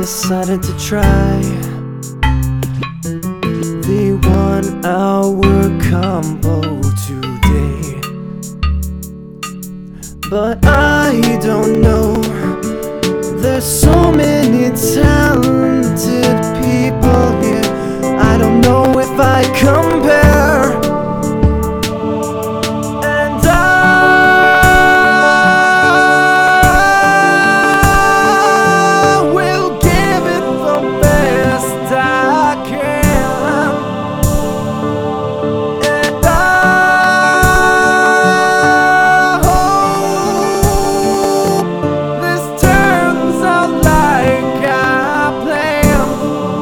decided to try the 1 hour combo today. But I don't know, there's so many talented people here. I don't know if I compare. And I will give it the best I can. And I hope this turns out like I planned.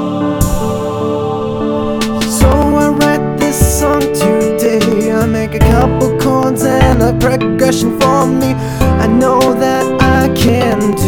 So I write this song today. I make a couple chords and a progression for me. I know that I can